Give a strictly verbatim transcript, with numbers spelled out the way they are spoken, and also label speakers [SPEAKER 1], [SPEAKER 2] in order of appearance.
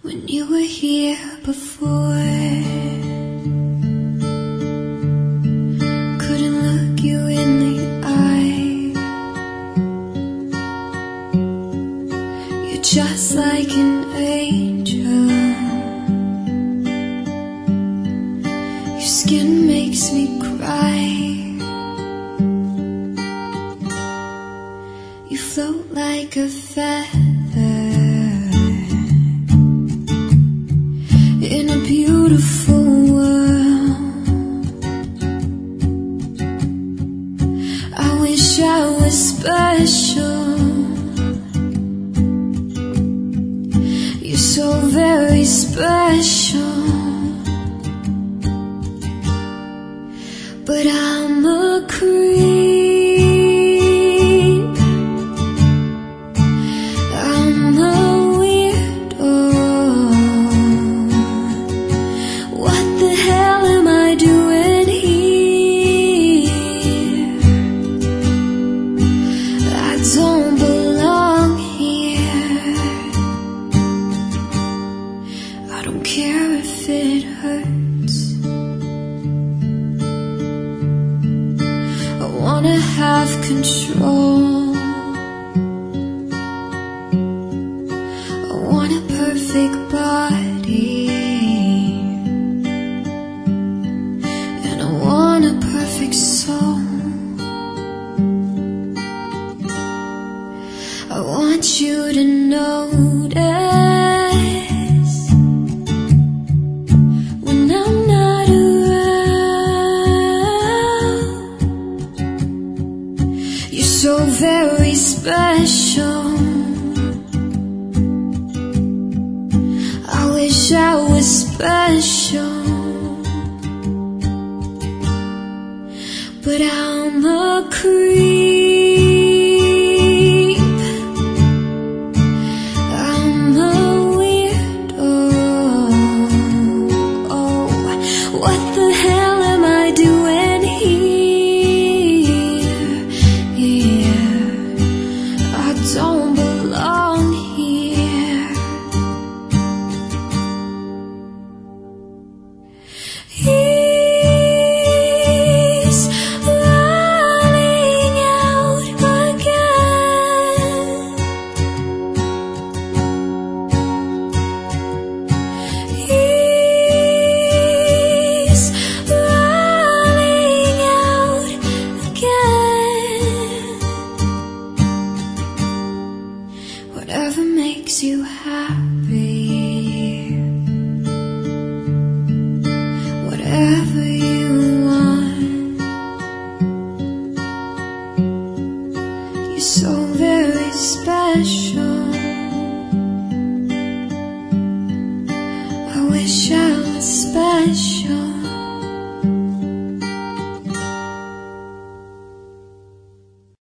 [SPEAKER 1] when you were here before. Couldn't look you in the eye. You're just like an angel. Your skin makes me cry. You float like a feather in a beautiful world. I wish I was special. You're so very special. But I'm a creep. Don't belong here. I don't care if it hurts. I wanna have control. I want a perfect body, and I want a perfect soul. I want you to notice when I'm not around. You're so very special. I wish I was special, but I'm a creep. Don't belong here. He's running out again. He's running out again. Whatever makes you happy, whatever you want. You're so very special. I wish I was special.